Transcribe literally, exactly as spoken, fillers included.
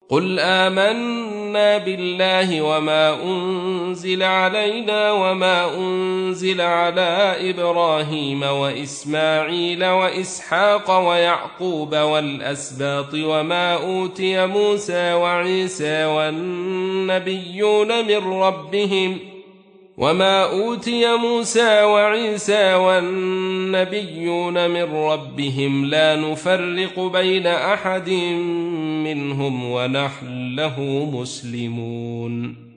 قل آمنا بالله وما أنزل علينا وما أنزل على إبراهيم وإسماعيل وإسحاق ويعقوب والأسباط وما أوتي موسى وعيسى والنبيون من ربهم وما أوتي موسى وعيسى والنبيون من ربهم لا نفرق بين أحد منهم ونحن له مسلمون